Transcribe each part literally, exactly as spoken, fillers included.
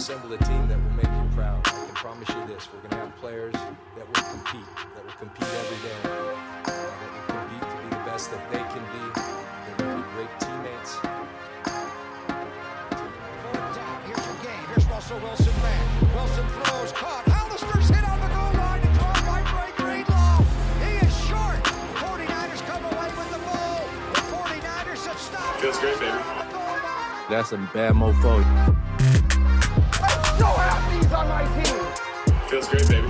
assemble a team that will make you proud. I can promise you this. We're going to have players that will compete, that will compete every day, uh, that will compete to be the best that they can be. They're going to be great teammates. Fourth down. Here's your game. Here's Russell Wilson back. Wilson throws, caught. Alistair's hit on the goal line to throw right break Greenlaw. He is short. forty-niners come away with the ball. The forty-niners have stopped. Feels great, baby. That's some bad mofo. I still have these on my team. Feels great, baby.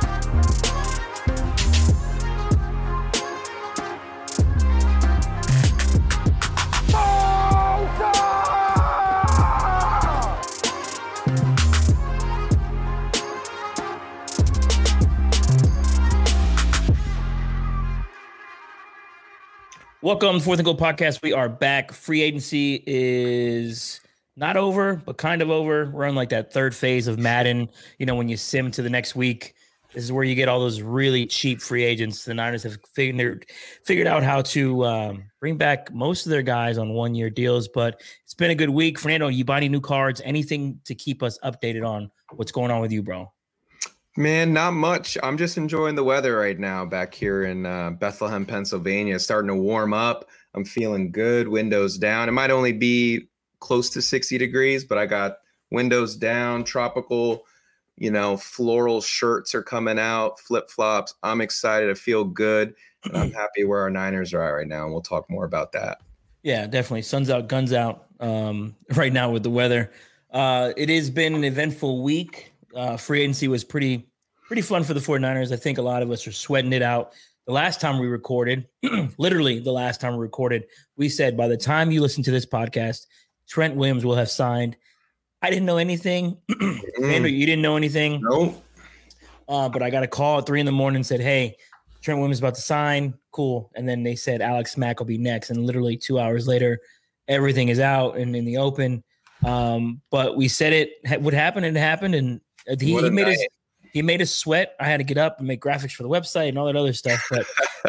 Welcome to Fourth and Goal Podcast. We are back. Free agency is not over, but kind of over. We're on like that third phase of Madden. You know, when you sim to the next week, this is where you get all those really cheap free agents. The Niners have figured figured out how to um, bring back most of their guys on one-year deals, but it's been a good week. Fernando, you buy any new cards? Anything to keep us updated on what's going on with you, bro? Man, not much. I'm just enjoying the weather right now back here in uh, Bethlehem, Pennsylvania. It's starting to warm up. I'm feeling good. Windows down. It might only be close to sixty degrees, but I got windows down, tropical, you know, floral shirts are coming out, flip-flops. I'm excited. I feel good. And I'm happy where our Niners are at right now. And we'll talk more about that. Yeah, definitely. Sun's out, guns out um, right now with the weather. Uh, it has been an eventful week. Uh, free agency was pretty pretty fun for the forty-niners. I think a lot of us are sweating it out. The last time we recorded, literally the last time we recorded, we said by the time you listen to this podcast, Trent Williams will have signed. I didn't know anything. Mm. Andrew, you didn't know anything. No. Uh, but I got a call at three in the morning and said, hey, Trent Williams is about to sign. Cool. And then they said Alex Mack will be next. And literally two hours later, everything is out and in the open. Um, but we said it would happen and it happened. And he, he made us he made us sweat. I had to get up and make graphics for the website and all that other stuff. But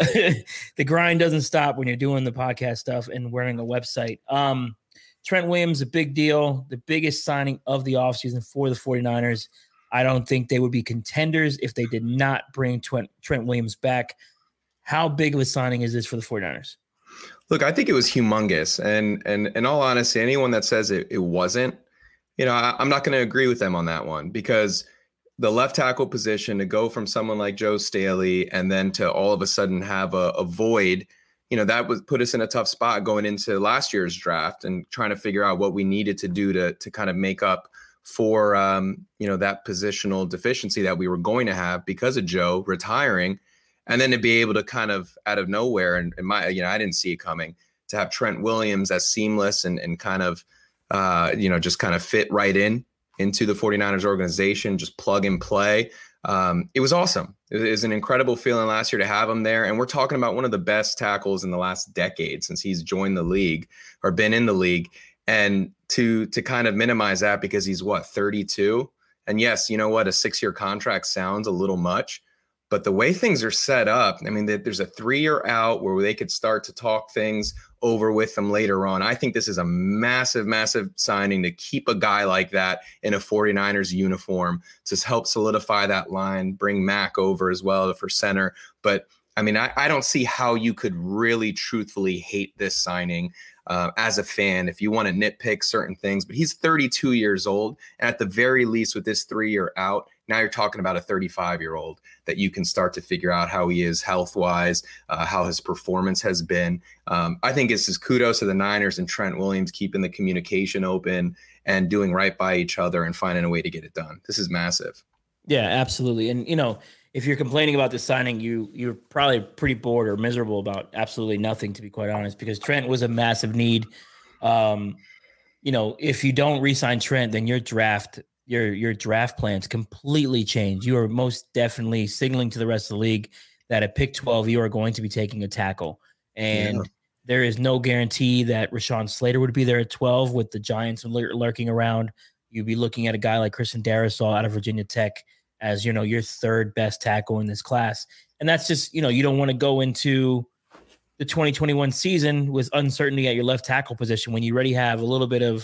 the grind doesn't stop when you're doing the podcast stuff and wearing a website. Um, Trent Williams, a big deal, the biggest signing of the offseason for the forty-niners. I don't think they would be contenders if they did not bring Trent, Trent Williams back. How big of a signing is this for the forty-niners? Look, I think it was humongous. And and in all honesty, anyone that says it, it wasn't, you know, I, I'm not going to agree with them on that one, because the left tackle position, to go from someone like Joe Staley and then to all of a sudden have a, a void, you know, that would put us in a tough spot going into last year's draft and trying to figure out what we needed to do to to kind of make up for, um, you know, that positional deficiency that we were going to have because of Joe retiring. And then to be able to kind of out of nowhere, and, and my, you know, I didn't see it coming, to have Trent Williams as seamless and, and kind of, uh, you know, just kind of fit right in into the forty-niners organization, just plug and play. Um, it was awesome. It was an incredible feeling last year to have him there. And we're talking about one of the best tackles in the last decade since he's joined the league or been in the league. And to, to kind of minimize that because he's what, thirty-two. And yes, you know what? A six-year contract sounds a little much, but the way things are set up, I mean, there's a three-year out where they could start to talk things over with them later on. I think this is a massive, massive signing to keep a guy like that in a forty-niners uniform to help solidify that line, bring Mack over as well for center. But I mean, I, I don't see how you could really truthfully hate this signing uh, as a fan if you want to nitpick certain things. But he's thirty-two years old. And at the very least, with this three-year out, now you're talking about a thirty-five-year-old that you can start to figure out how he is health-wise, uh, how his performance has been. Um, I think it's just kudos to the Niners and Trent Williams keeping the communication open and doing right by each other and finding a way to get it done. This is massive. Yeah, absolutely. And, you know, if you're complaining about the signing, you, you're probably pretty bored or miserable about absolutely nothing, to be quite honest, because Trent was a massive need. Um, you know, if you don't re-sign Trent, then your draft – Your your draft plans completely change. You are most definitely signaling to the rest of the league that at pick twelve, you are going to be taking a tackle. And yeah. There is no guarantee that Rashawn Slater would be there at twelve with the Giants lur- lurking around. You'd be looking at a guy like Christian Darrisaw out of Virginia Tech as, you know, your third best tackle in this class. And that's just, you know, you don't want to go into the twenty twenty-one season with uncertainty at your left tackle position when you already have a little bit of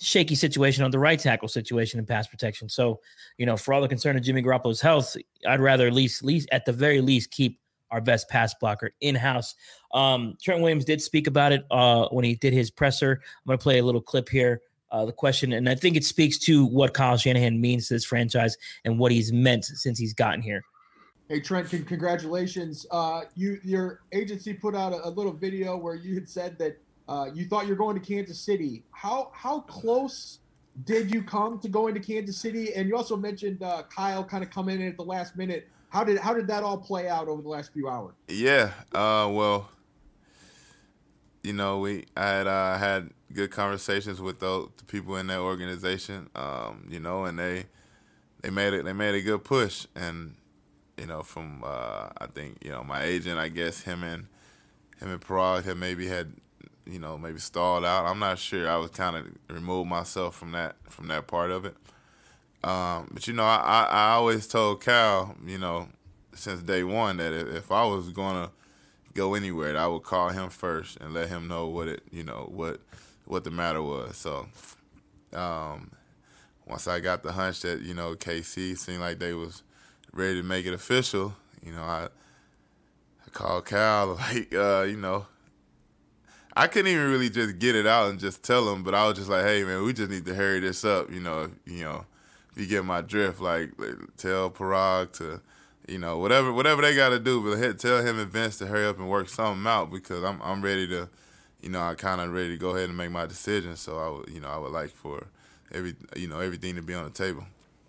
shaky situation on the right tackle situation in pass protection. So, you know, for all the concern of Jimmy Garoppolo's health, I'd rather at least, least at the very least keep our best pass blocker in-house. Um, Trent Williams did speak about it uh, when he did his presser. I'm going to play a little clip here, uh, the question, and I think it speaks to what Kyle Shanahan means to this franchise and what he's meant since he's gotten here. Hey, Trent, c- congratulations. Uh, you, your agency put out a, a little video where you had said that uh, you thought you're going to Kansas City. How how close did you come to going to Kansas City? And you also mentioned uh, Kyle kind of coming in at the last minute. How did how did that all play out over the last few hours? Yeah, uh, well, you know, we I had uh, had good conversations with those the people in that organization, um, you know, and they they made it they made a good push, and you know, from uh, I think you know my agent, I guess him and him and Parag had maybe had you know maybe stalled out. I'm not sure. I was kind of removed myself from that from that part of it. Um, but, you know, I, I, I always told Cal, you know, since day one that if, if I was going to go anywhere, I would call him first and let him know what it, you know, what what the matter was. So um, once I got the hunch that, you know, K C seemed like they was ready to make it official, you know, I, I called Cal, like, uh, you know, I couldn't even really just get it out and just tell him, but I was just like, hey, man, we just need to hurry this up, you know, you know. You get my drift, like, like tell Parag to, you know, whatever whatever they got to do, but hit, tell him and Vince to hurry up and work something out because I'm I'm ready to, you know, I kind of ready to go ahead and make my decision. So I would, you know, I would like for every, you know, everything to be on the table.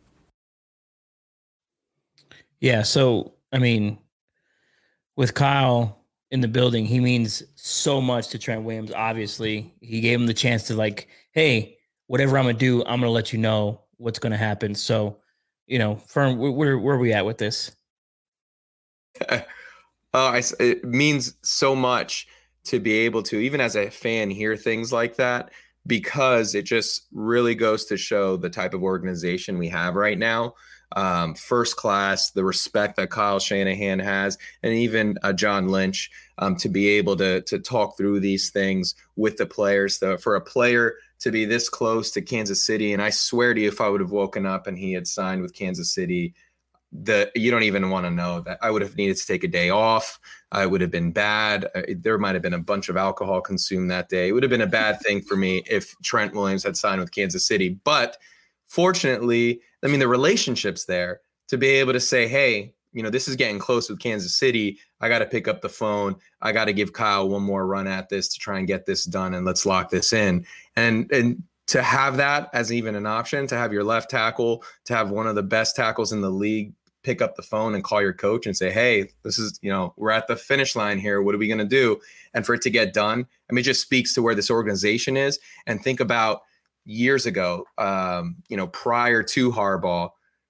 Yeah. So I mean, with Kyle in the building, he means so much to Trent Williams. Obviously, he gave him the chance to like, hey, whatever I'm gonna do, I'm gonna let you know what's going to happen. So, you know, Firm, where, where are we at with this? uh, I, it means so much to be able to, even as a fan, hear things like that, because it just really goes to show the type of organization we have right now. Um, first class, the respect that Kyle Shanahan has, and even uh, John Lynch, um, to be able to to talk through these things with the players. So for a player to be this close to Kansas City, and I swear to you, if I would have woken up and he had signed with Kansas City, the you don't even want to know that I would have needed to take a day off. I would have been bad. Uh, there might have been a bunch of alcohol consumed that day. It would have been a bad thing for me if Trent Williams had signed with Kansas City. But fortunately, I mean, the relationship's there to be able to say, hey, you know, this is getting close with Kansas City. I got to pick up the phone. I got to give Kyle one more run at this to try and get this done, and let's lock this in. And and to have that as even an option, to have your left tackle, to have one of the best tackles in the league pick up the phone and call your coach and say, hey, this is, you know, we're at the finish line here. What are we going to do? And for it to get done, I mean, it just speaks to where this organization is. And think about years ago, um, you know, prior to Harbaugh,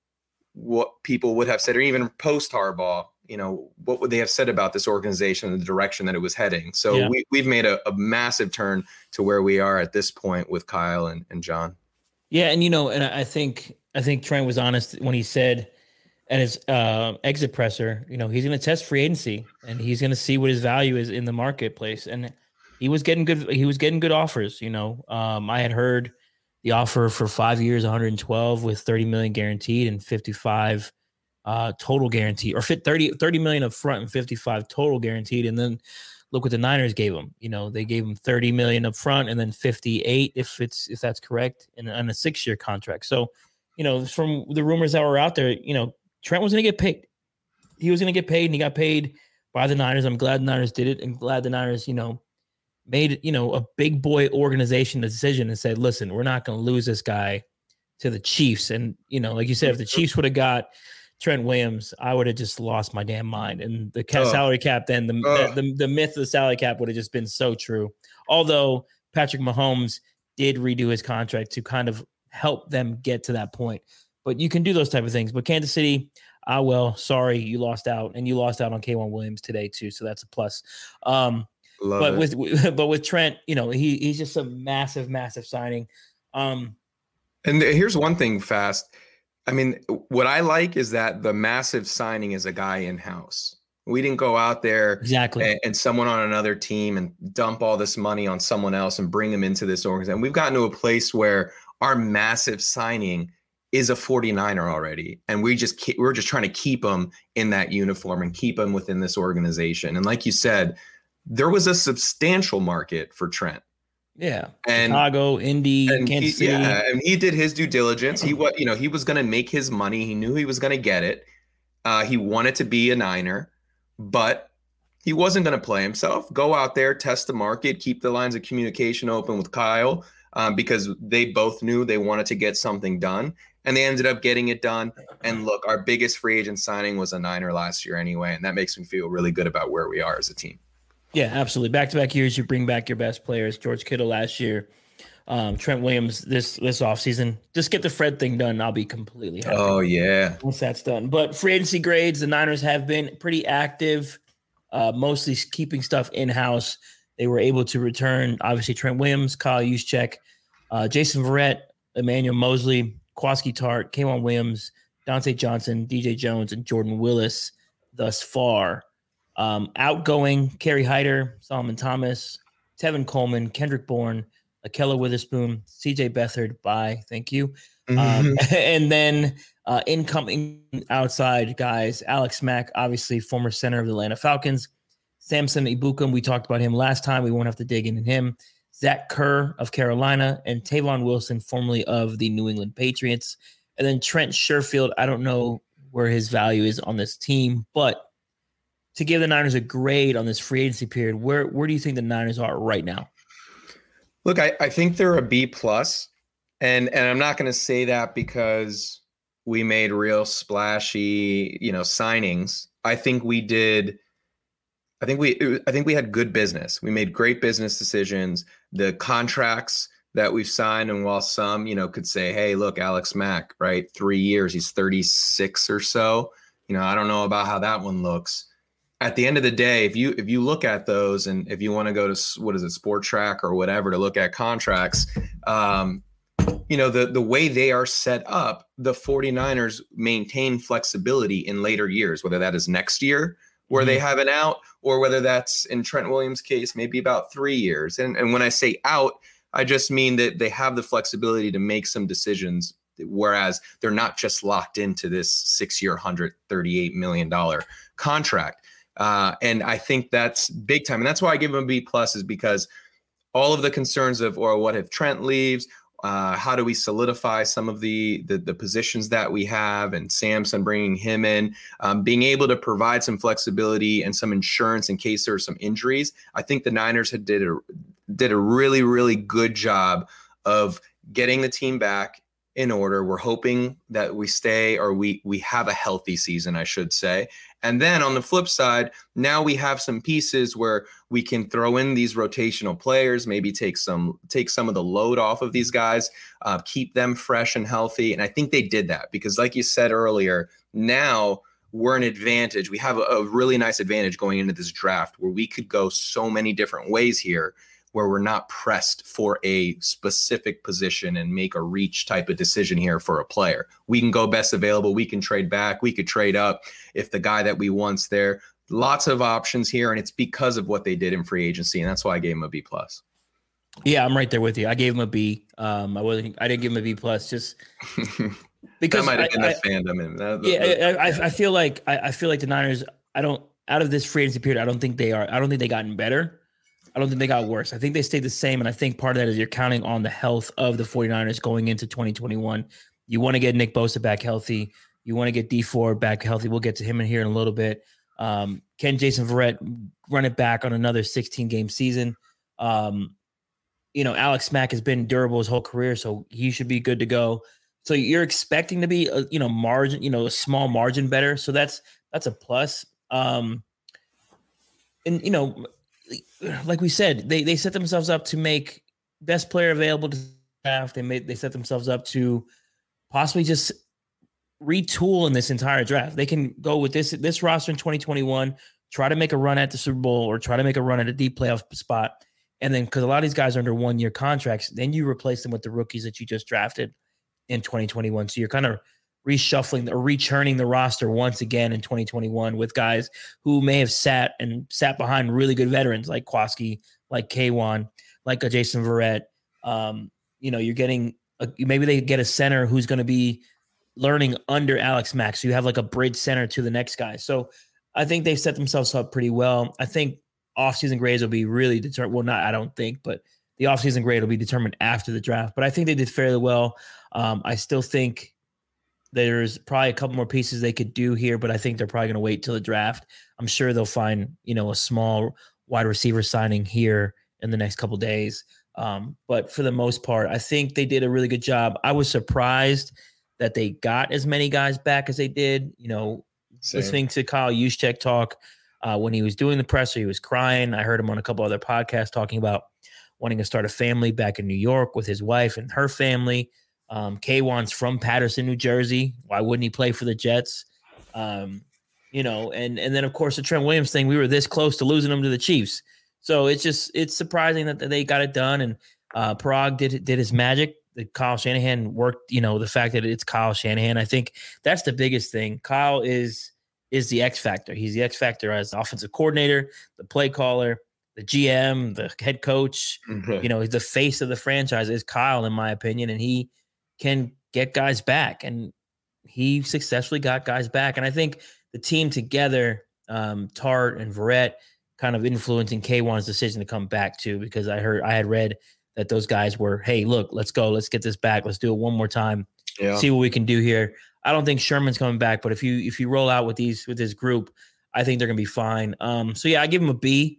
what people would have said, or even post Harbaugh, you know, what would they have said about this organization and the direction that it was heading? So yeah. we, we've made a, a massive turn to where we are at this point with Kyle and, and John. Yeah. And, you know, and I think, I think Trent was honest when he said at his uh, exit presser, you know, he's going to test free agency and he's going to see what his value is in the marketplace. And he was getting good. He was getting good offers. You know, um, I had heard the offer for five years, one hundred twelve with thirty million guaranteed and fifty-five uh, total guaranteed, or fit thirty, thirty million up front and fifty-five total guaranteed. And then look what the Niners gave him. You know, they gave him thirty million up front and then fifty-eight, if it's, if that's correct, and on a six year contract. So, you know, from the rumors that were out there, you know, Trent was going to get paid. He was going to get paid, and he got paid by the Niners. I'm glad the Niners did it, and glad the Niners, you know, made, you know, a big boy organization decision and said, listen, we're not going to lose this guy to the Chiefs. And, you know, like you said, if the Chiefs would have got Trent Williams, I would have just lost my damn mind. And the cap, oh. salary cap, then the, oh. the, the the myth of the salary cap would have just been so true. Although Patrick Mahomes did redo his contract to kind of help them get to that point. But you can do those type of things. But Kansas City, ah, well, sorry, you lost out, and you lost out on K'Waun Williams today too. So that's a plus. Um, Love but it. with but with Trent, you know, he he's just a massive, massive signing. Um, and here's one thing, fast. I mean, what I like is that the massive signing is a guy in house. We didn't go out there exactly and, and someone on another team and dump all this money on someone else and bring them into this organization. We've gotten to a place where our massive signing is a forty-niner already. And we just, keep, we're just trying to keep them in that uniform and keep them within this organization. And like you said, there was a substantial market for Trent. Yeah. And Chicago, Indy, and Kansas he, City. Yeah, and he did his due diligence. He what you know, he was gonna make his money. He knew he was gonna get it. Uh, he wanted to be a Niner, but he wasn't gonna play himself. Go out there, test the market, keep the lines of communication open with Kyle, um, because they both knew they wanted to get something done. And they ended up getting it done. And look, our biggest free agent signing was a Niner last year anyway, and that makes me feel really good about where we are as a team. Yeah, absolutely. Back-to-back years, you bring back your best players. George Kittle last year, um, Trent Williams this this offseason. Just get the Fred thing done. I'll be completely happy. Oh, yeah. Once that's done. But free agency grades, the Niners have been pretty active, uh, mostly keeping stuff in-house. They were able to return, obviously, Trent Williams, Kyle Juszczyk, uh, Jason Verrett, Emmanuel Mosley, Kwaski Tart, K'Waun Williams, Dante Johnson, D J Jones, and Jordan Willis thus far. Um, outgoing, Kerry Hyder, Solomon Thomas, Tevin Coleman, Kendrick Bourne, Akella Witherspoon, C J Beathard, bye, thank you. Mm-hmm. Um, and then uh, incoming outside guys, Alex Mack, obviously former center of the Atlanta Falcons, Samson Ibukam, we talked about him last time, we won't have to dig into him, Zach Kerr of Carolina, and Tavon Wilson, formerly of the New England Patriots. And then Trent Sherfield, I don't know where his value is on this team, but to give the Niners a grade on this free agency period, where where do you think the Niners are right now? Look, I, I think they're a B plus, and and I'm not going to say that because we made real splashy, you know, signings. I think we did. I think we I think we had good business. We made great business decisions. The contracts that we've signed, and while some, you know, could say, hey, look, Alex Mack, right, three years, he's thirty-six or so. You know, I don't know about how that one looks. At the end of the day, if you if you look at those, and if you want to go to what is it, Sport Track or whatever to look at contracts, um, you know, the the way they are set up, the 49ers maintain flexibility in later years, whether that is next year where mm-hmm. they have an out, or whether that's in Trent Williams' case, maybe about three years. And and when I say out, I just mean that they have the flexibility to make some decisions, whereas they're not just locked into this six-year, one hundred thirty-eight million dollars contract. Uh, and I think that's big time. And that's why I give him a B plus, is because all of the concerns of, or what if Trent leaves? Uh, how do we solidify some of the, the the positions that we have, and Samson bringing him in, um, being able to provide some flexibility and some insurance in case there are some injuries. I think the Niners had did a, did a really, really good job of getting the team back in order. We're hoping that we stay, or we we have a healthy season, I should say. And then on the flip side, now we have some pieces where we can throw in these rotational players, maybe take some take some of the load off of these guys, uh, keep them fresh and healthy. And I think they did that because, like you said earlier, now we're an advantage. We have a, a really nice advantage going into this draft where we could go so many different ways here, where we're not pressed for a specific position and make a reach type of decision here for a player. We can go best available. We can trade back. We could trade up if the guy that we want's there. Lots of options here, and it's because of what they did in free agency, and that's why I gave him a B plus. Yeah, I'm right there with you. I gave him a B. Um, I wasn't. I didn't give him a B plus just because that might have been I, the fandom. In that, yeah, I, I, I feel like I, I feel like the Niners. I don't out of this free agency period. I don't think they are. I don't think they gotten better. I don't think they got worse. I think they stayed the same, and I think part of that is you're counting on the health of the 49ers going into twenty twenty-one. You want to get Nick Bosa back healthy. You want to get D four back healthy. We'll get to him in here in a little bit. Um, can Jason Verrett run it back on another sixteen-game season? Um, you know, Alex Mack has been durable his whole career, so he should be good to go. So you're expecting to be, a, you know, margin, you know, a small margin better. So that's that's a plus. Um, and, you know, like we said, they they set themselves up to make best player available to draft. They made they set themselves up to possibly just retool in this entire draft. They can go with this this roster in twenty twenty-one, try to make a run at the Super Bowl or try to make a run at a deep playoff spot. And then because a lot of these guys are under one year contracts, then you replace them with the rookies that you just drafted in twenty twenty-one. So you're kind of reshuffling or rechurning the roster once again in twenty twenty-one with guys who may have sat and sat behind really good veterans like Kwaski, like Kwan, like a Jason Verrett. Um, you know, you're getting a, maybe they get a center who's going to be learning under Alex Mack. So you have like a bridge center to the next guy. So I think they've set themselves up pretty well. I think offseason grades will be really determined. Well, not, I don't think, but the offseason grade will be determined after the draft. But I think they did fairly well. Um, I still think there's probably a couple more pieces they could do here, but I think they're probably going to wait till the draft. I'm sure they'll find, you know, a small wide receiver signing here in the next couple days. Um, but for the most part, I think they did a really good job. I was surprised that they got as many guys back as they did. You know, Same. Listening to Kyle Juszczyk talk uh, when he was doing the presser, he was crying. I heard him on a couple other podcasts talking about wanting to start a family back in New York with his wife and her family. Um, Kwan's from Patterson, New Jersey. Why wouldn't he play for the Jets? Um, you know, and and then of course the Trent Williams thing. We were this close to losing him to the Chiefs. So it's just it's surprising that they got it done. And uh, Parag did did his magic. The Kyle Shanahan worked. You know, the fact that it's Kyle Shanahan. I think that's the biggest thing. Kyle is is the X factor. He's the X factor as offensive coordinator, the play caller, the G M, the head coach. Mm-hmm. You know, the face of the franchise is Kyle, in my opinion, and he can get guys back, and he successfully got guys back. And I think the team together, um, Tart and Verrett, kind of influencing Kwan's decision to come back too, because I heard I had read that those guys were, hey, look, let's go, let's get this back, let's do it one more time, yeah. see what we can do here. I don't think Sherman's coming back, but if you if you roll out with these with this group, I think they're gonna be fine. Um, so yeah, I give him a B.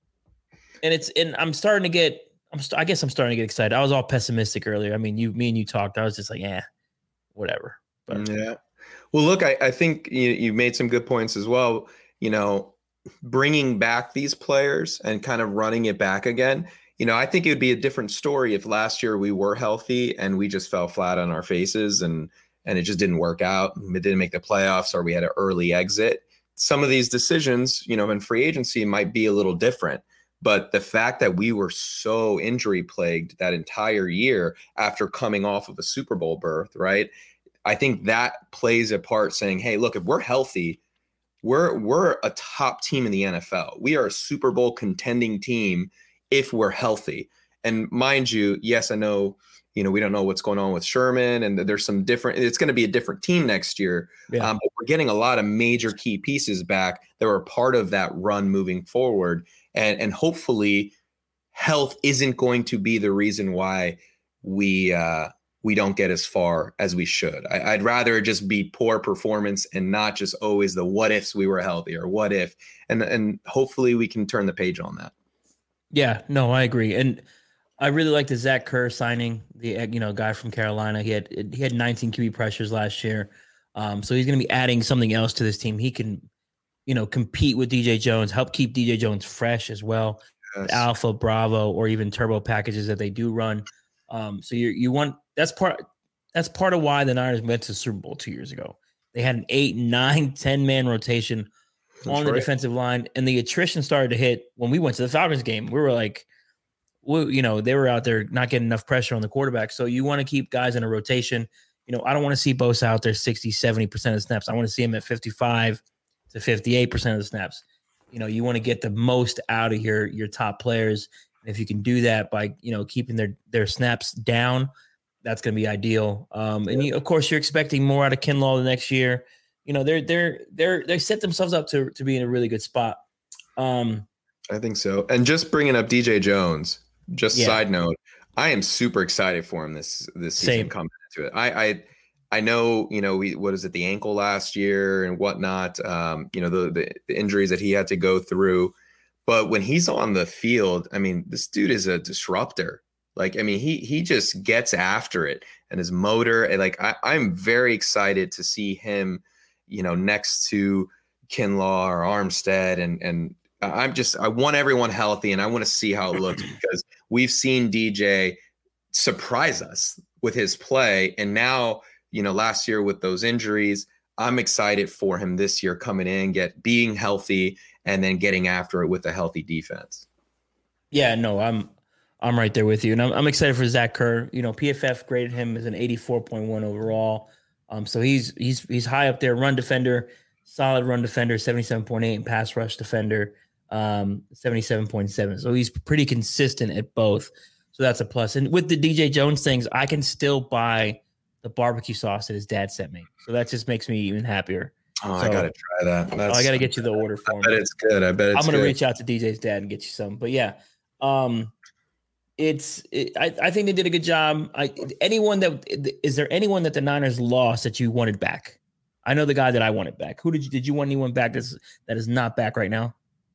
And it's and I'm starting to get. I'm st- I guess I'm starting to get excited. I was all pessimistic earlier. I mean, you, me and you talked. I was just like, yeah, whatever. But yeah. Well, look, I, I think you you made some good points as well. You know, bringing back these players and kind of running it back again. You know, I think it would be a different story if last year we were healthy and we just fell flat on our faces and and it just didn't work out. It didn't make the playoffs, or we had an early exit. Some of these decisions, you know, in free agency might be a little different. But the fact that we were so injury plagued that entire year after coming off of a Super Bowl berth, right? I think that plays a part, saying, hey, look, if we're healthy, we're we're a top team in the N F L. We are a Super Bowl contending team if we're healthy. And mind you, yes, I know, you know, we don't know what's going on with Sherman, and there's some different, it's going to be a different team next year. Yeah. Um, but we're getting a lot of major key pieces back that were part of that run moving forward. And, and hopefully health isn't going to be the reason why we uh, we don't get as far as we should. I, I'd rather just be poor performance and not just always the what ifs we were healthy or what if. And, and hopefully we can turn the page on that. Yeah, no, I agree. And I really like the Zach Kerr signing, the you know guy from Carolina. He had he had nineteen Q B pressures last year. Um, so he's going to be adding something else to this team. He can – you know, compete with D J Jones, help keep D J Jones fresh as well. Yes. Alpha, Bravo, or even turbo packages that they do run. Um, so you you want that's part that's part of why the Niners went to the Super Bowl two years ago. They had an eight, nine, ten man rotation that's on the right. defensive line, and the attrition started to hit when we went to the Falcons game. We were like, we, you know, they were out there not getting enough pressure on the quarterback. So you want to keep guys in a rotation. You know, I don't want to see Bosa out there sixty, seventy percent of the snaps. I want to see him at fifty-five to fifty-eight percent of the snaps. You know, you want to get the most out of your your top players. And if you can do that by, you know, keeping their their snaps down, that's going to be ideal. Um, and you, of course, you're expecting more out of Kinlaw the next year. You know, they're they're they're they set themselves up to to be in a really good spot. Um, I think so. And just bringing up D J Jones, just yeah. side note, I am super excited for him this this season Same. coming into it. I I I know, you know, we what is it, the ankle last year and whatnot, um, you know, the, the the injuries that he had to go through. But when he's on the field, I mean, this dude is a disruptor. Like, I mean, he he just gets after it, and his motor, and like I, I'm very excited to see him, you know, next to Kinlaw or Armstead, and and I'm just I want everyone healthy, and I want to see how it looks, because we've seen D J surprise us with his play, and now, you know, last year with those injuries, I'm excited for him this year coming in, get being healthy, and then getting after it with a healthy defense. Yeah, no, I'm I'm right there with you, and I'm I'm excited for Zach Kerr. You know, P F F graded him as an eighty-four point one overall. Um, so he's he's he's high up there. Run defender, solid run defender, seventy-seven point eight, and pass rush defender, um, seventy-seven point seven. So he's pretty consistent at both. So that's a plus. And with the D J Jones things, I can still buy the barbecue sauce that his dad sent me. So that just makes me even happier. Oh, so, I gotta try that. That's, oh, I gotta get you the order for him. I bet it's good. I bet it's I'm gonna good. reach out to D J's dad and get you some. But yeah, um, it's. It, I I think they did a good job. I anyone that is there anyone that the Niners lost that you wanted back? I know the guy that I wanted back. Who did you did you want anyone back that's that is not back right now?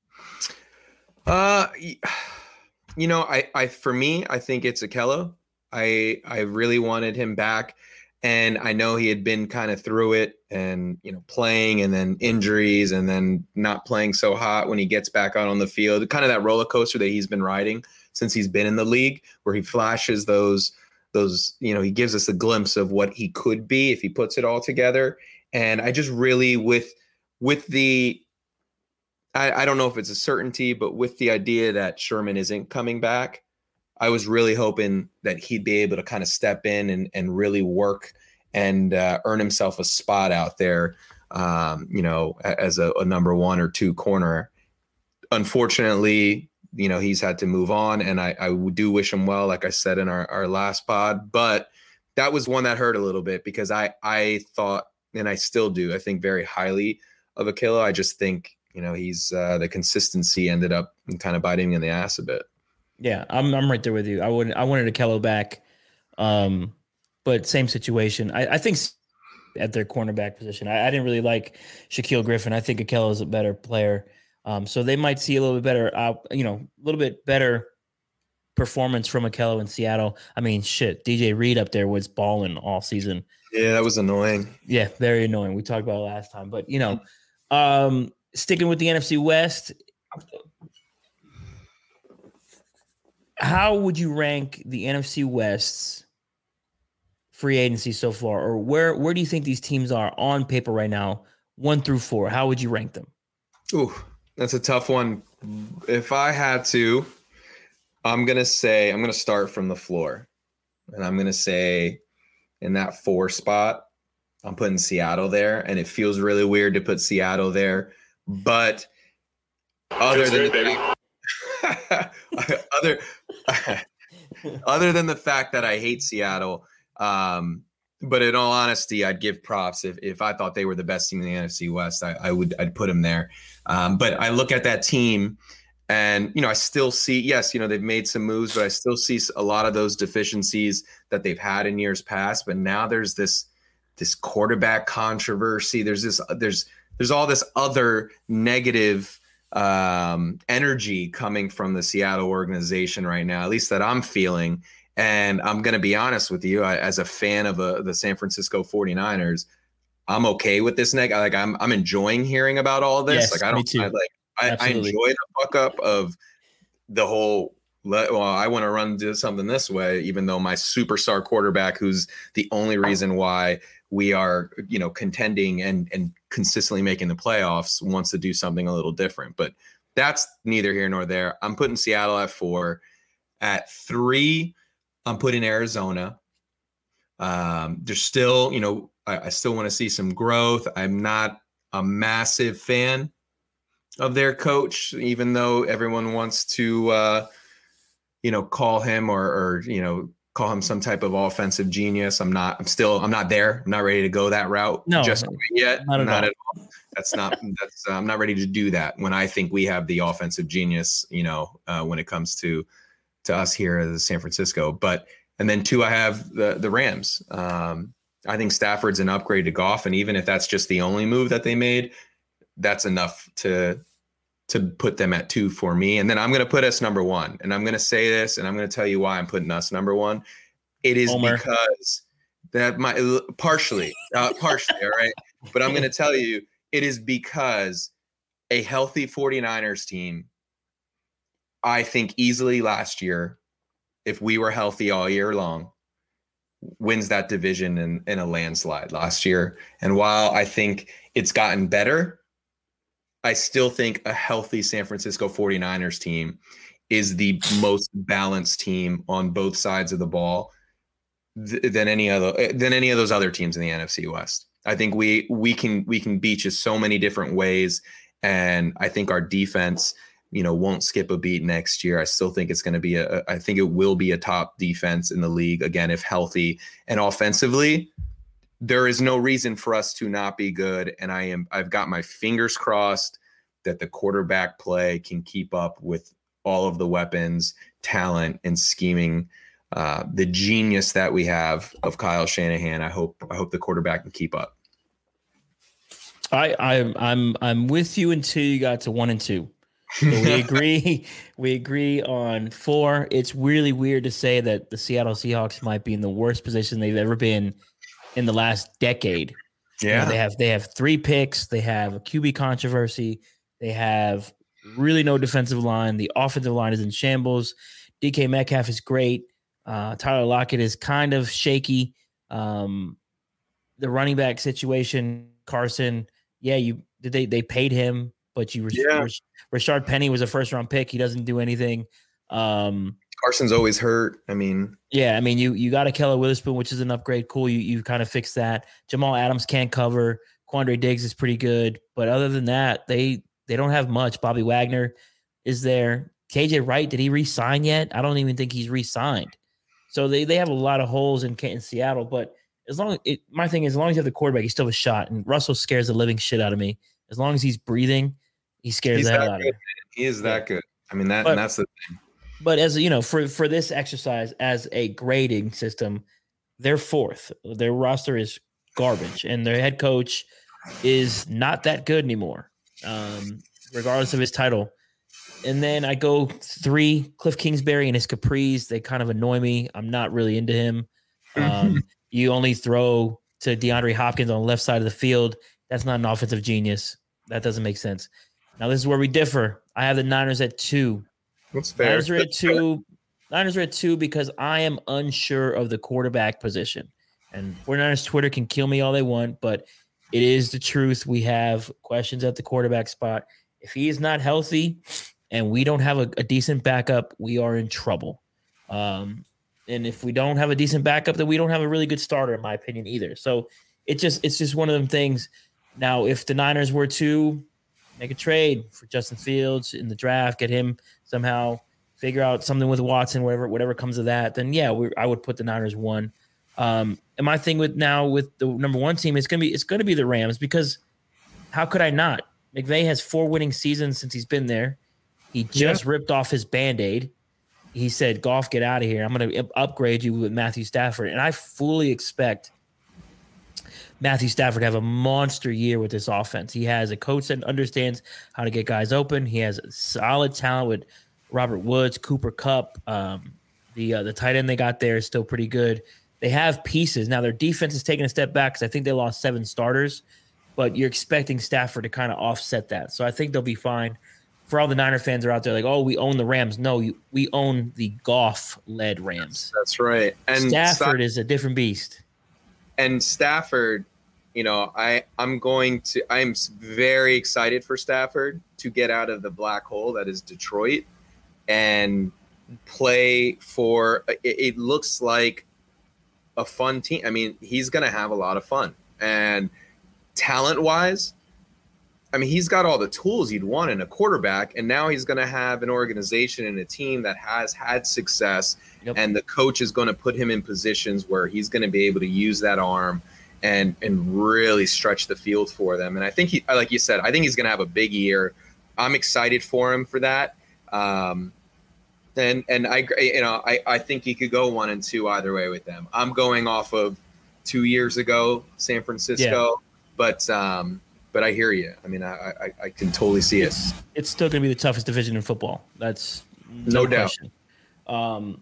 Uh, you know, I I for me, I think it's Akello. I I really wanted him back. And I know he had been kind of through it and, you know, playing and then injuries and then not playing so hot when he gets back out on the field, kind of that roller coaster that he's been riding since he's been in the league, where he flashes those, those, you know, he gives us a glimpse of what he could be if he puts it all together. And I just really with, with the, I, I don't know if it's a certainty, but with the idea that Sherman isn't coming back, I was really hoping that he'd be able to kind of step in and, and really work and uh, earn himself a spot out there, um, you know, as a, a number one or two corner. Unfortunately, you know, he's had to move on, and I, I do wish him well, like I said in our, our last pod. But that was one that hurt a little bit because I, I thought, and I still do, I think very highly of Akello. I just think, you know, he's uh, the consistency ended up kind of biting me in the ass a bit. Yeah, I'm I'm right there with you. I would I wanted Akello back, um, but same situation. I, I think at their cornerback position, I, I didn't really like Shaquille Griffin. I think Akello is a better player, um, so they might see a little bit better, uh, you know, a little bit better performance from Akello in Seattle. I mean, shit, D J Reed up there was balling all season. Yeah, that was annoying. Yeah, very annoying. We talked about it last time, but you know, um, sticking with the N F C West. How would you rank the N F C West's free agency so far, or where where do you think these teams are on paper right now, one through four? How would you rank them? Ooh, that's a tough one. If I had to, I'm gonna say I'm gonna start from the floor, and I'm gonna say in that four spot, I'm putting Seattle there, and it feels really weird to put Seattle there, but other than baby. other other than the fact that I hate Seattle, um, but in all honesty, I'd give props if if I thought they were the best team in the N F C West, I, I would I'd put them there. Um, but I look at that team, and you know I still see yes, you know they've made some moves, but I still see a lot of those deficiencies that they've had in years past. But now there's this this quarterback controversy. There's this there's there's all this other negative um, energy coming from the Seattle organization right now, at least that I'm feeling. And I'm going to be honest with you, I, as a fan of uh, the San Francisco forty-niners, I'm okay with this neg. Like I'm, I'm enjoying hearing about all of this. Yes, like I don't I, like, I, I enjoy the fuck up of the whole, well, I want to run do something this way, even though my superstar quarterback, who's the only reason why we are, you know, contending and, and consistently making the playoffs, wants to do something a little different. But that's neither here nor there. I'm putting Seattle at four. At three, I'm putting Arizona. Um, there's still, you know, I, I still want to see some growth. I'm not a massive fan of their coach, even though everyone wants to, uh, you know, call him or, or, you know, call him some type of offensive genius. I'm not, I'm still, I'm not there. I'm not ready to go that route no, just yet. Not at, not all. at all. That's not, that's, uh, I'm not ready to do that when I think we have the offensive genius, you know, uh, when it comes to, to us here at San Francisco. But, and then two, I have the, the Rams. Um, I think Stafford's an upgrade to Goff. And even if that's just the only move that they made, that's enough to, to put them at two for me. And then I'm going to put us number one. And I'm going to say this, and I'm going to tell you why I'm putting us number one. It is Homer. because that my partially, uh, partially. All right. But I'm going to tell you, it is because a healthy forty-niners team, I think easily last year, if we were healthy all year long, wins that division in, in a landslide last year. And while I think it's gotten better, I still think a healthy San Francisco forty-niners team is the most balanced team on both sides of the ball. th- than any other than any of those other teams in the N F C West. I think we we can we can beat you so many different ways, and I think our defense, you know, won't skip a beat next year. I still think it's going to be a I think it will be a top defense in the league again if healthy, and offensively, there is no reason for us to not be good. And I am I've got my fingers crossed that the quarterback play can keep up with all of the weapons, talent, and scheming. Uh, the genius that we have of Kyle Shanahan. I hope I hope the quarterback can keep up. I, I I'm I'm with you until you got to one and two. So we agree. We agree on four. It's really weird to say that the Seattle Seahawks might be in the worst position they've ever been in the last decade. Yeah, you know, they have they have three picks. They have a Q B controversy. They have really no defensive line. The offensive line is in shambles. D K Metcalf is great. Uh, Tyler Lockett is kind of shaky. Um, the running back situation, Carson, yeah, you did they they paid him, but you yeah. Rashard Penny was a first round pick. He doesn't do anything. Um, Carson's always hurt. I mean, yeah, I mean you you got a Keller Witherspoon, which is an upgrade. Cool, you you kind of fixed that. Jamal Adams can't cover. Quandre Diggs is pretty good, but other than that, they they don't have much. Bobby Wagner is there. K J Wright, did he re-sign yet? I don't even think he's re-signed. So they, they have a lot of holes in, in Seattle, but as long as it, my thing is, as long as you have the quarterback, you still have a shot. And Russell scares the living shit out of me. As long as he's breathing, he scares he's the hell that out good, of me. He is that yeah. good. I mean, that but, and that's the thing. But as you know, for, for this exercise as a grading system, they're fourth. Their roster is garbage, and their head coach is not that good anymore, um, regardless of his title. And then I go three, Cliff Kingsbury and his capris. They kind of annoy me. I'm not really into him. Um, you only throw to DeAndre Hopkins on the left side of the field. That's not an offensive genius. That doesn't make sense. Now, this is where we differ. I have the Niners at two. That's fair. Niners are at two. Niners are at two because I am unsure of the quarterback position. And 49ers Twitter can kill me all they want, but it is the truth. We have questions at the quarterback spot. If he is not healthy and we don't have a, a decent backup, we are in trouble. Um, and if we don't have a decent backup, then we don't have a really good starter, in my opinion, either. So it just it's just one of them things. Now, if the Niners were to make a trade for Justin Fields in the draft, get him somehow, figure out something with Watson, whatever whatever comes of that, then yeah, we, I would put the Niners one. Um, and my thing with now with the number one team is gonna be it's gonna be the Rams, because how could I not? McVay has four winning seasons since he's been there. He just yeah. ripped off his Band-Aid. He said, Goff, get out of here. I'm going to upgrade you with Matthew Stafford. And I fully expect Matthew Stafford to have a monster year with this offense. He has a coach that understands how to get guys open. He has a solid talent with Robert Woods, Cooper Kupp. Um, the, uh, the tight end they got there is still pretty good. They have pieces. Now, their defense is taking a step back because I think they lost seven starters. But you're expecting Stafford to kind of offset that. So I think they'll be fine. For all the Niner fans are out there like, oh, we own the Rams. No, you, we own the Goff-led Rams. That's right. And Stafford Sta- is a different beast. And Stafford, you know, I, I'm going to – I'm very excited for Stafford to get out of the black hole that is Detroit and play for it, – it looks like a fun team. I mean, he's going to have a lot of fun. And – talent-wise, I mean, he's got all the tools you'd want in a quarterback, and now he's going to have an organization and a team that has had success, yep. and the coach is going to put him in positions where he's going to be able to use that arm and and really stretch the field for them. And I think, he, like you said, I think he's going to have a big year. I'm excited for him for that. Um, and and I, you know, I, I think he could go one and two either way with them. I'm going off of two years ago, San Francisco. Yeah. But um, but I hear you. I mean, I I, I can totally see it. It's, it's still going to be the toughest division in football. That's no, no doubt. Question. Um,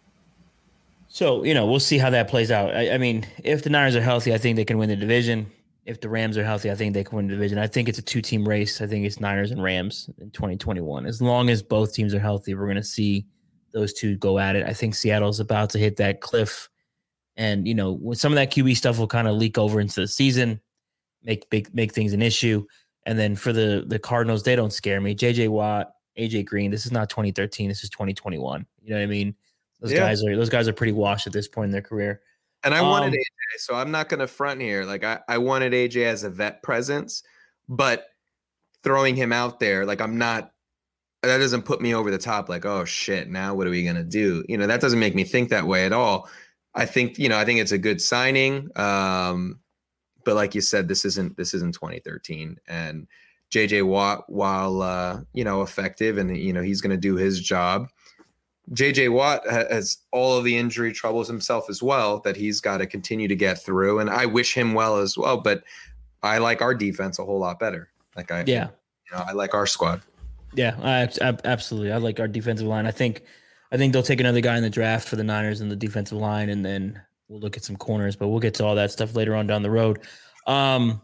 so, you know, we'll see how that plays out. I, I mean, if the Niners are healthy, I think they can win the division. If the Rams are healthy, I think they can win the division. I think it's a two-team race. I think it's Niners and Rams in twenty twenty-one. As long as both teams are healthy, we're going to see those two go at it. I think Seattle's about to hit that cliff. And, you know, when some of that Q B stuff will kind of leak over into the season, make make, make things an issue. And then for the, the Cardinals, they don't scare me. J J Watt, A J Green, this is not twenty thirteen. This is twenty twenty-one. You know what I mean? Those yeah. guys are those guys are pretty washed at this point in their career. And I wanted Um, A J, so I'm not going to front here. Like I, I wanted A J as a vet presence, but throwing him out there, like I'm not, that doesn't put me over the top. Like, oh shit, now what are we going to do? You know, that doesn't make me think that way at all. I think, you know, I think it's a good signing. Um, but like you said, this isn't, this isn't twenty thirteen, and J J Watt, while, uh, you know, effective and, you know, he's going to do his job. J J Watt has all of the injury troubles himself as well that he's got to continue to get through. And I wish him well as well, but I like our defense a whole lot better. Like I, Yeah. you know, I like our squad. Yeah, I, I, absolutely. I like our defensive line. I think, I think they'll take another guy in the draft for the Niners in the defensive line, and then we'll look at some corners. But we'll get to all that stuff later on down the road. Um,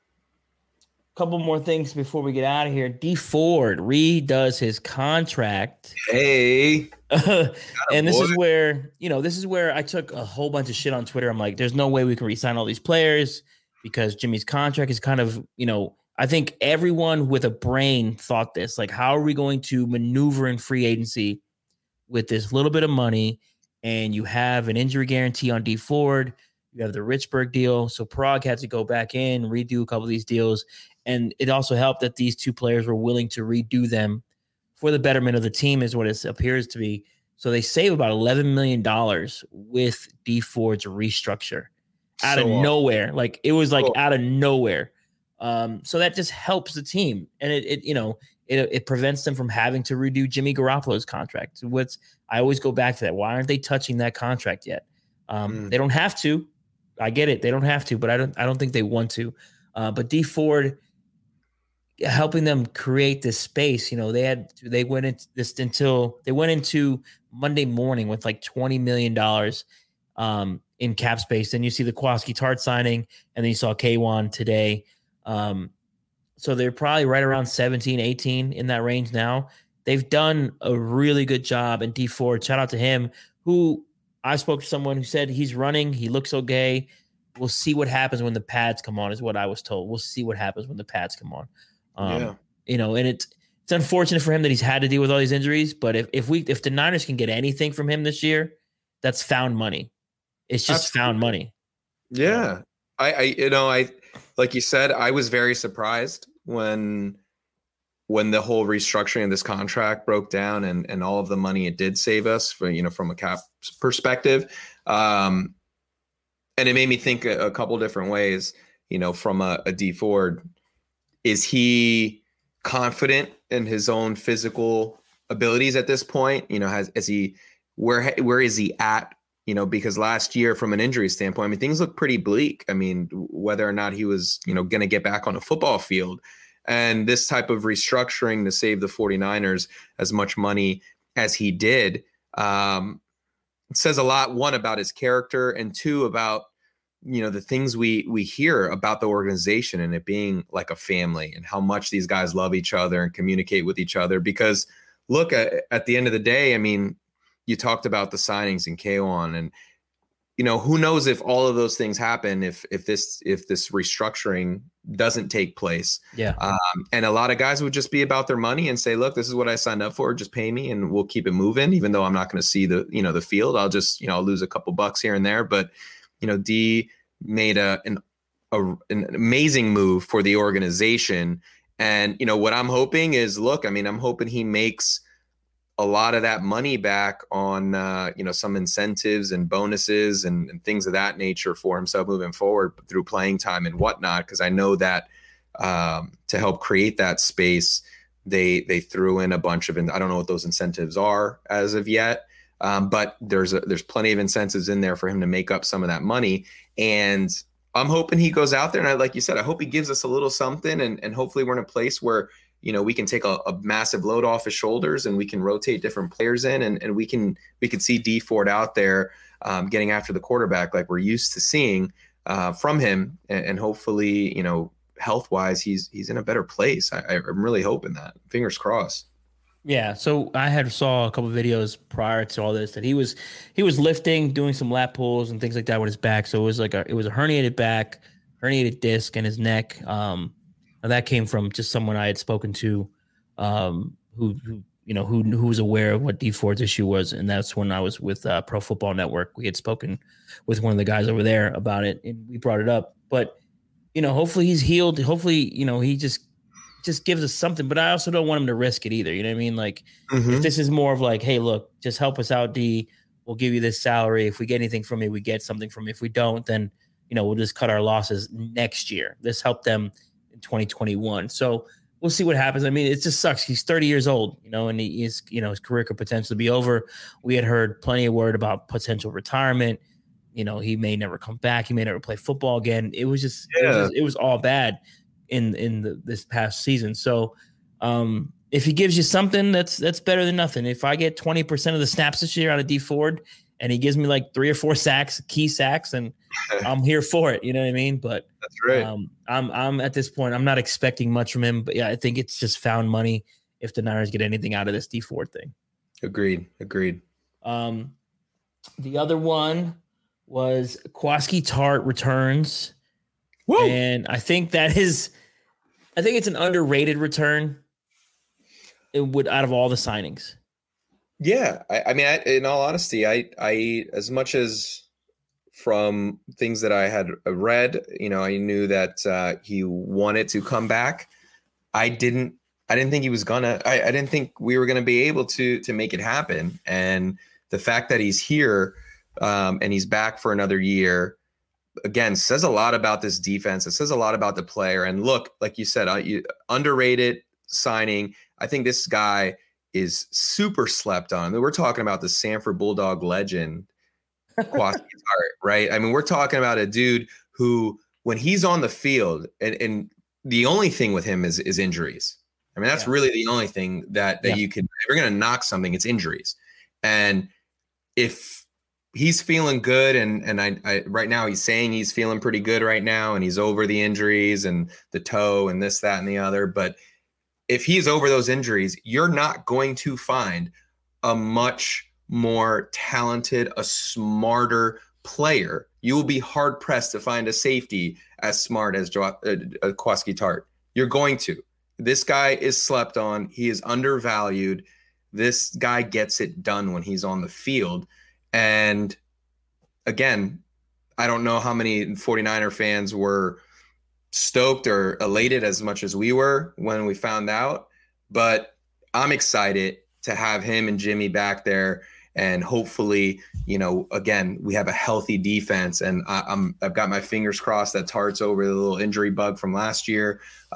couple more things before we get out of here. D Ford redoes his contract. Hey, and this is where, you know, this is where I took a whole bunch of shit on Twitter. I'm like, there's no way we can re-sign all these players because Jimmy's contract is kind of, you know, I think everyone with a brain thought this, like, how are we going to maneuver in free agency with this little bit of money? And you have an injury guarantee on D Ford. You have the Richburg deal. So Prague had to go back in, redo a couple of these deals. And it also helped that these two players were willing to redo them for the betterment of the team, is what it appears to be. So they save about eleven million dollars with D Ford's restructure out So of awesome. nowhere. Like it was like Cool. out of nowhere. Um, so that just helps the team. And it, it you know, it, it prevents them from having to redo Jimmy Garoppolo's contract. What's I always go back to that. Why aren't they touching that contract yet? Um, Mm. They don't have to. I get it. They don't have to, but I don't I don't think they want to. Uh, but D Ford helping them create this space, you know, they had they went into this until they went into Monday morning with like twenty million dollars um, in cap space. Then you see the Kwaski Tart signing, and then you saw K one today. Um, so they're probably right around seventeen, eighteen in that range now. They've done a really good job. And D Ford, shout out to him, who I spoke to someone who said he's running. He looks okay. We'll see what happens when the pads come on, is what I was told. We'll see what happens when the pads come on. Um, Yeah. You know, and it's it's unfortunate for him that he's had to deal with all these injuries. But if if we if the Niners can get anything from him this year, that's found money. It's just Absolutely. found money. Yeah. I, I, you know, I, like you said, I was very surprised when, when the whole restructuring of this contract broke down and, and all of the money it did save us for, you know, from a cap perspective. Um, and it made me think a, a couple different ways, you know, from a, a D Ford. Is he confident in his own physical abilities at this point? You know, has, is he, where, where is he at? You know, because last year from an injury standpoint, I mean, things look pretty bleak. I mean, whether or not he was, you know, going to get back on a football field, and this type of restructuring to save the 49ers as much money as he did, um, it says a lot, one, about his character, and two, about, you know, the things we, we hear about the organization and it being like a family and how much these guys love each other and communicate with each other. Because look, at, at the end of the day, I mean, you talked about the signings in K one, and, you know, who knows if all of those things happen, if, if this, if this restructuring doesn't take place. Yeah. Um, and a lot of guys would just be about their money and say, look, this is what I signed up for. Just pay me and we'll keep it moving. Even though I'm not going to see the, you know, the field, I'll just, you know, I'll lose a couple bucks here and there. But, you know, D made a, an, a, an amazing move for the organization. And, you know, what I'm hoping is, look, I mean, I'm hoping he makes a lot of that money back on, uh, you know, some incentives and bonuses and, and things of that nature for himself moving forward through playing time and whatnot. Cause I know that um, to help create that space, they, they threw in a bunch of, I don't know what those incentives are as of yet. Um, but there's a, there's plenty of incentives in there for him to make up some of that money. And I'm hoping he goes out there. And I, like you said, I hope he gives us a little something, and, and hopefully we're in a place where, you know, we can take a, a massive load off his shoulders and we can rotate different players in, and, and we can, we can see D Ford out there um, getting after the quarterback like we're used to seeing uh, from him. And, and hopefully, you know, health wise, he's, he's in a better place. I, I'm really hoping that. Fingers crossed. Yeah. So I had saw a couple of videos prior to all this that he was, he was lifting, doing some lat pulls and things like that with his back. So it was like a, it was a herniated back, herniated disc in his neck. Um, And that came from just someone I had spoken to, um, who, who you know, who who was aware of what Dee Ford's issue was, and that's when I was with uh, Pro Football Network. We had spoken with one of the guys over there about it, and we brought it up. But you know, hopefully he's healed. Hopefully, you know, he just just gives us something. But I also don't want him to risk it either. You know what I mean? Like, mm-hmm. if this is more of like, hey, look, just help us out, D. We'll give you this salary. If we get anything from you, we get something from you. If we don't, then you know, we'll just cut our losses next year. This helped them in twenty twenty-one. So we'll see what happens. I mean, it just sucks. He's thirty years old, you know, and he is, you know, his career could potentially be over. We had heard plenty of word about potential retirement. You know, he may never come back. He may never play football again. It was just, yeah. it, was just it was all bad in in the, this past season. So um, if he gives you something, that's that's better than nothing. If I get twenty percent of the snaps this year out of Dee Ford, and he gives me like three or four sacks, key sacks, and I'm here for it. You know what I mean? But that's right. Um, I'm I'm at this point, I'm not expecting much from him. But yeah, I think it's just found money if the Niners get anything out of this Dee Ford thing. Agreed. Agreed. Um, the other one was Kwaski Tart returns. Woo! And I think that is, I think it's an underrated return. It would out of all the signings. Yeah, I, I mean, I, in all honesty, I, I, as much as from things that I had read, you know, I knew that uh, he wanted to come back. I didn't, I didn't think he was gonna. I, I didn't think we were gonna be able to to make it happen. And the fact that he's here um, and he's back for another year, again, says a lot about this defense. It says a lot about the player. And look, like you said, uh, you, underrated signing. I think this guy is super slept on. I mean, we're talking about the Sanford Bulldog legend, Kwaski Tart, right? I mean, we're talking about a dude who, when he's on the field, and, and the only thing with him is is injuries. I mean, that's yeah. really the only thing that that yeah. you can. If you're going to knock something, it's injuries. And if he's feeling good, and and I, I right now he's saying he's feeling pretty good right now, and he's over the injuries and the toe and this, that, and the other, but if he's over those injuries, you're not going to find a much more talented, a smarter player. You will be hard pressed to find a safety as smart as jo- uh, uh, Kwaski Tart. You're going to. This guy is slept on. He is undervalued. This guy gets it done when he's on the field. And again, I don't know how many 49er fans were stoked or elated as much as we were when we found out, but I'm excited to have him and Jimmy back there, and hopefully, you know, again, we have a healthy defense, and I, I'm I've got my fingers crossed that Tart's over the little injury bug from last year,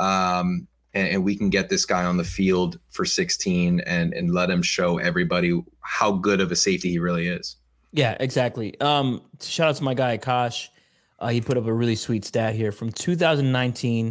um, and, and we can get this guy on the field for sixteen and and let him show everybody how good of a safety he really is. Yeah, exactly. Um, shout out to my guy Akash. Uh, he put up a really sweet stat here from two thousand nineteen.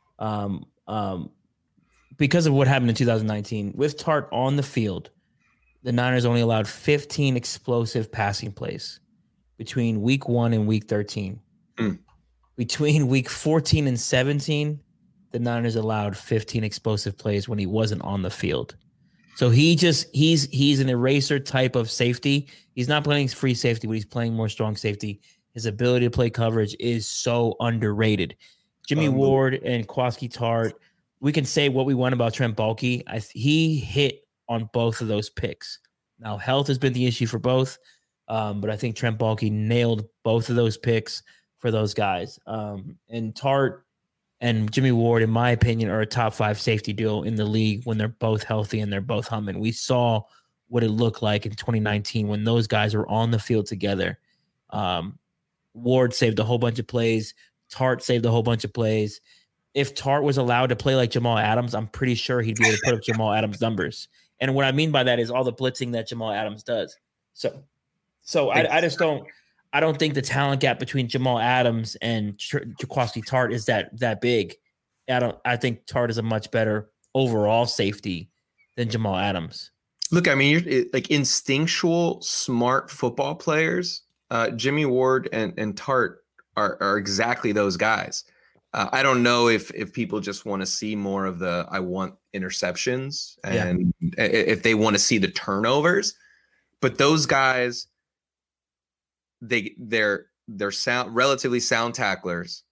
Um, um, because of what happened in two thousand nineteen, with Tart on the field, the Niners only allowed fifteen explosive passing plays between week one and week thirteen. Mm. Between week fourteen and seventeen, the Niners allowed fifteen explosive plays when he wasn't on the field. So he just he's he's an eraser type of safety. He's not playing free safety, but he's playing more strong safety. His ability to play coverage is so underrated. Jimmy um, Ward and Kwaski Tart, we can say what we want about Trent Baalke. I, he hit on both of those picks. Now, health has been the issue for both, um, but I think Trent Baalke nailed both of those picks for those guys. Um, and Tart and Jimmy Ward, in my opinion, are a top five safety duo in the league when they're both healthy and they're both humming. We saw what it looked like in twenty nineteen when those guys were on the field together. Um, Ward saved a whole bunch of plays. Tart saved a whole bunch of plays. If Tart was allowed to play like Jamal Adams, I'm pretty sure he'd be able to put up Jamal Adams numbers. And what I mean by that is all the blitzing that Jamal Adams does. So, so I, I just don't, I don't think the talent gap between Jamal Adams and Kwaski Tart is that that big. I don't. I think Tart is a much better overall safety than Jamal Adams. Look, I mean, you're like instinctual, smart football players. Uh, Jimmy Ward and, and Tart are, are exactly those guys. Uh, I don't know if if people just want to see more of the I want interceptions and yeah. if they want to see the turnovers, but those guys, they they're they're sound relatively sound tacklers.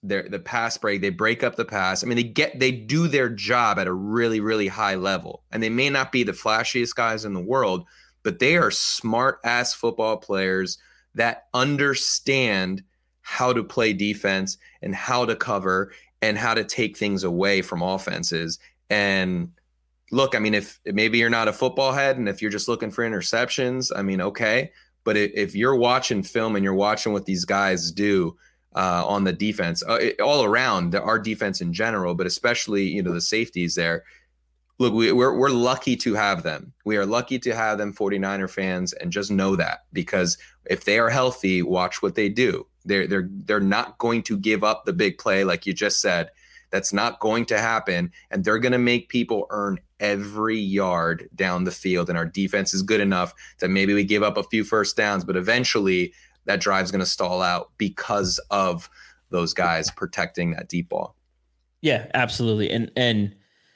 their the pass break. They break up the pass. I mean, they get they do their job at a really, really high level. And they may not be the flashiest guys in the world, but they are smart ass football players that understand how to play defense and how to cover and how to take things away from offenses. And look, I mean, if maybe you're not a football head and if you're just looking for interceptions, I mean, okay. But if you're watching film and you're watching what these guys do uh, on the defense, uh, it, all around our defense in general, but especially, you know, the safeties there, look, we, we're, we're lucky to have them. We are lucky to have them, 49er fans, and just know that, because if they are healthy, watch what they do. They're, they're, they're not going to give up the big play, like you just said. That's not going to happen, and they're going to make people earn every yard down the field, and our defense is good enough that maybe we give up a few first downs, but eventually that drive's going to stall out because of those guys protecting that deep ball. Yeah, absolutely. And, and,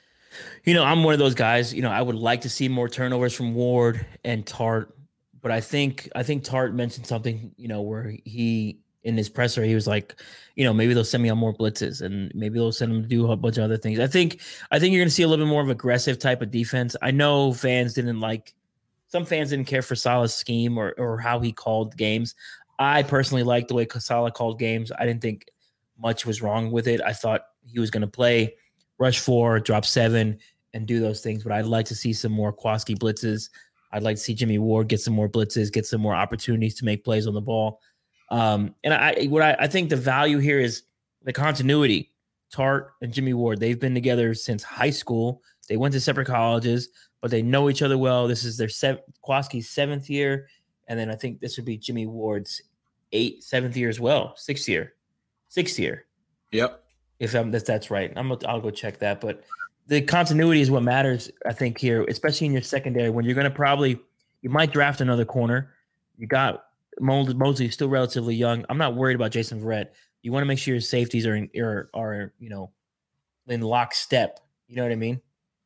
you know, I'm one of those guys, you know, I would like to see more turnovers from Ward and Tart, but I think, I think Tart mentioned something, you know, where he, in his presser, he was like, you know, maybe they'll send me on more blitzes and maybe they'll send him to do a bunch of other things. I think, I think you're going to see a little bit more of aggressive type of defense. I know fans didn't like, some fans didn't care for Salah's scheme or, or how he called games. I personally liked the way Salah called games. I didn't think much was wrong with it. I thought he was going to play rush four, drop seven, and do those things. But I'd like to see some more Kwaski blitzes. I'd like to see Jimmy Ward get some more blitzes, get some more opportunities to make plays on the ball. Um, and I, what I, I think the value here is the continuity. Tart and Jimmy Ward, they've been together since high school. They went to separate colleges, but they know each other well. This is their sev- Kwaski's seventh year, and then I think this would be Jimmy Ward's eight, seventh year as well, sixth year, sixth year. Yep. If I'm, that's that's right, I'm I'll go check that. But the continuity is what matters, I think, here, especially in your secondary when you're going to probably you might draft another corner. You got Mosley still relatively young. I'm not worried about Jason Verrett. You want to make sure your safeties are in, are, are you know in lockstep. You know what I mean?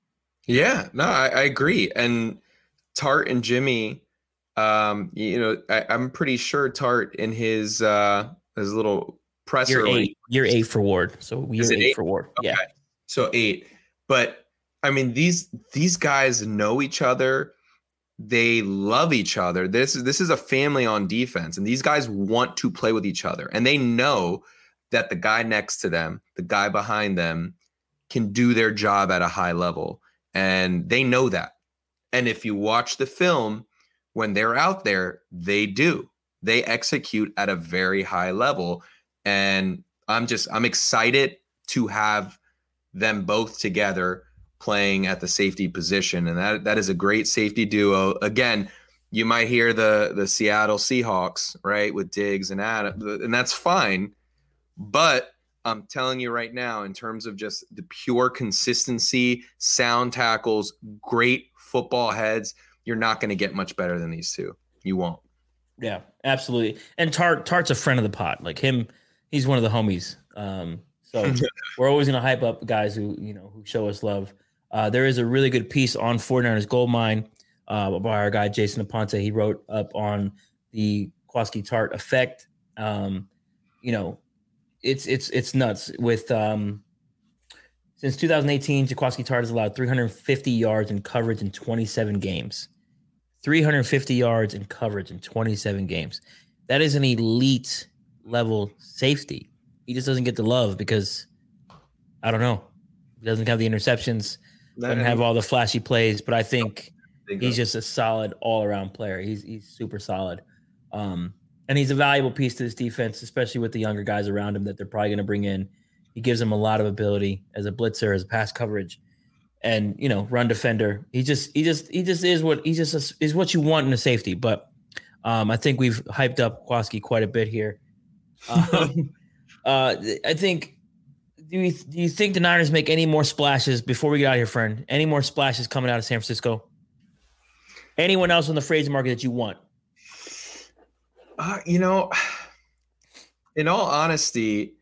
Yeah, no, I, I agree. And Tart and Jimmy, um, you know, I, I'm pretty sure Tart in his uh, his little presser. Year eight, year eight for Ward. So year eight, eight for Ward. Okay. Yeah. So eight. But I mean, these these guys know each other. They love each other. This is this is a family on defense, and these guys want to play with each other, and they know that the guy next to them, the guy behind them, can do their job at a high level, and they know that. And if you watch the film, when they're out there, they do. They execute at a very high level, and I'm just I'm excited to have them both together playing at the safety position. And that that is a great safety duo. Again, you might hear the the Seattle Seahawks, right, with Diggs and Adam, and that's fine. But I'm telling you right now, in terms of just the pure consistency, sound tackles, great football heads, you're not going to get much better than these two. You won't. Yeah, absolutely. And Tart Tart's a friend of the pot. Like him, he's one of the homies. Um, so we're always going to hype up guys who, you know, who show us love. Uh, there is a really good piece on 49ers Gold Mine uh, by our guy, Jason Aponte. He wrote up on the Kwaski Tart effect. Um, you know, it's, it's, it's nuts with, um, since two thousand eighteen, Jaquiski Tart has allowed three hundred fifty yards in coverage in twenty-seven games. three hundred fifty yards in coverage in twenty-seven games. That is an elite level safety. He just doesn't get the love because, I don't know, he doesn't have the interceptions, doesn't have all the flashy plays, but I think he's just a solid all-around player. He's he's super solid. Um, and he's a valuable piece to this defense, especially with the younger guys around him that they're probably going to bring in. He gives them a lot of ability as a blitzer, as a pass coverage, and you know, run defender. He just, he just, he just is what he just is, is what you want in a safety. But um, I think we've hyped up Kwaski quite a bit here. Um, uh, I think. Do you do you think the Niners make any more splashes before we get out of here, friend? Any more splashes coming out of San Francisco? Anyone else on the Fraser market that you want? Uh, you know, in all honesty,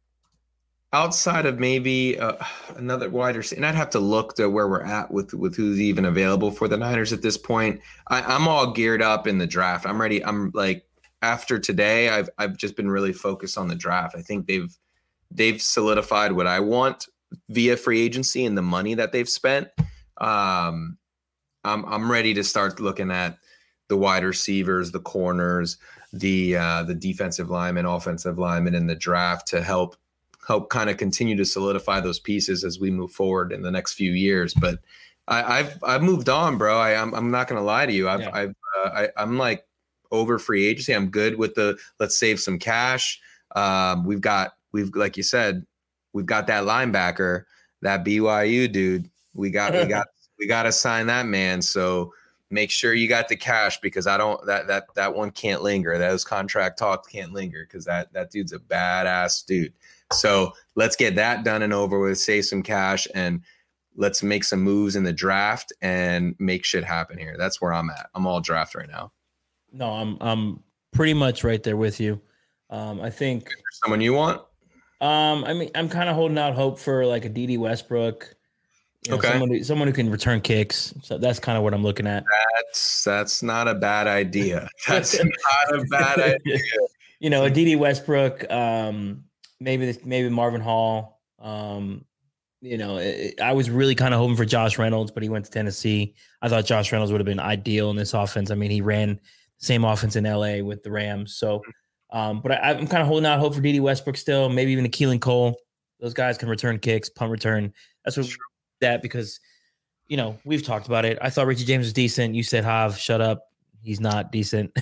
outside of maybe uh, another wide receiver, and I'd have to look to where we're at with, with who's even available for the Niners at this point. I, I'm all geared up in the draft. I'm ready. I'm like, after today, I've I've just been really focused on the draft. I think they've they've solidified what I want via free agency and the money that they've spent. Um, I'm I'm ready to start looking at the wide receivers, the corners, the uh, the defensive linemen, offensive linemen in the draft to help help kind of continue to solidify those pieces as we move forward in the next few years. But I, I've I've moved on, bro. I, I'm I'm not gonna lie to you. I've, yeah. I've uh, I, I'm like over free agency. I'm good with the let's save some cash. Um, we've got we've like you said, we've got that linebacker, that B Y U dude. We got we got we got to sign that man. So make sure you got the cash because I don't that that that one can't linger. Those contract talks can't linger because that that dude's a badass dude. So let's get that done and over with. Save some cash and let's make some moves in the draft and make shit happen here. That's where I'm at. I'm all draft right now. No, I'm I'm pretty much right there with you. Um, I think someone you want. Um, I mean, I'm kind of holding out hope for like a D D Westbrook. You know, okay. Someone who, someone who can return kicks. So that's kind of what I'm looking at. That's that's not a bad idea. That's not a bad idea. You know, a D D Westbrook, um, maybe this, maybe Marvin Hall. Um, you know, it, I was really kind of hoping for Josh Reynolds, but he went to Tennessee. I thought Josh Reynolds would have been ideal in this offense. I mean, he ran the same offense in L A with the Rams. So, um, but I, I'm kind of holding out hope for D D Westbrook still. Maybe even a Keelan Cole. Those guys can return kicks, punt return. That's what. That because, you know, we've talked about it. I thought Richie James was decent. You said, Hav, shut up. He's not decent.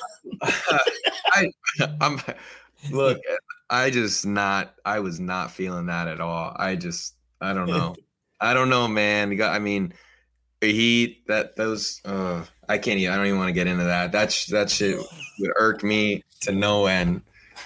I, I'm look, I just not, I was not feeling that at all. I just, I don't know. I don't know, man. I mean, he, that, those, uh, I can't even, I don't even want to get into that. That, that shit would irk me to no end.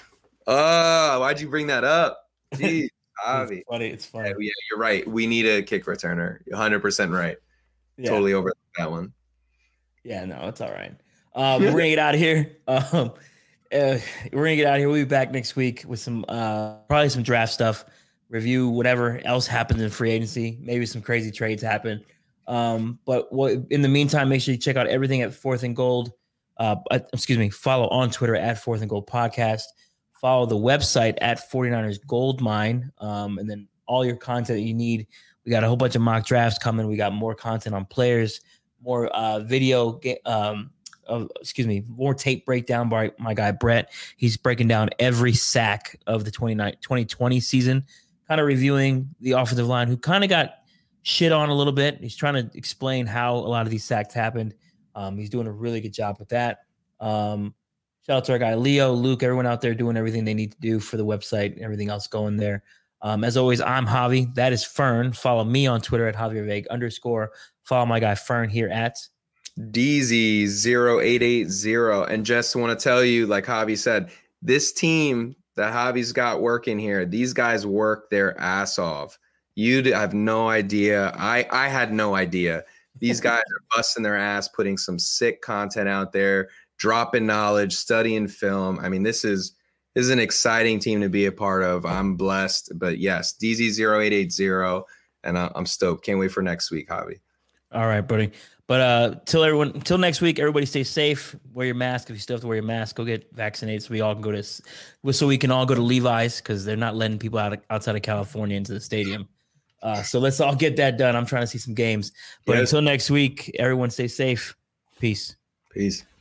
Oh, why'd you bring that up? Jeez. It's funny. It's funny. Yeah, yeah, you're right. We need a kick returner. You're one hundred percent right. Yeah. Totally over that one. Yeah, no, it's all right. Um, we're gonna get out of here. Um, uh, we're gonna get out of here. We'll be back next week with some uh, probably some draft stuff, review whatever else happens in free agency. Maybe some crazy trades happen. Um, but what, in the meantime, make sure you check out everything at Fourth and Gold. Uh, excuse me. Follow on Twitter at Fourth and Gold Podcast. Follow the website at 49ers Gold Mine, um, and then all your content that you need. We got a whole bunch of mock drafts coming. We got more content on players, more uh, video, um, uh, excuse me, more tape breakdown by my guy Brett. He's breaking down every sack of the twenty twenty season, kind of reviewing the offensive line who kind of got shit on a little bit. He's trying to explain how a lot of these sacks happened. Um, he's doing a really good job with that. Um, Shout out to our guy, Leo, Luke, everyone out there doing everything they need to do for the website and everything else going there. Um, as always, I'm Javi. That is Fern. Follow me on Twitter at Javier Vague underscore. Follow my guy, Fern, here at D Z zero eight eight zero. And just want to tell you, like Javi said, this team that Javi's got working here, these guys work their ass off. You have no idea. I, I had no idea. These guys are busting their ass, putting some sick content out there, dropping knowledge, studying film. I mean, this is this is an exciting team to be a part of. I'm blessed. But yes, D Z zero eight eight zero, and I'm stoked. Can't wait for next week, Javi. All right, buddy. But uh, till everyone, till next week, everybody stay safe. Wear your mask if you still have to wear your mask. Go get vaccinated so we all can go to, so we can all go to Levi's because they're not letting people out of, outside of California into the stadium. Uh, so let's all get that done. I'm trying to see some games. But yes. Until next week, everyone stay safe. Peace. Peace.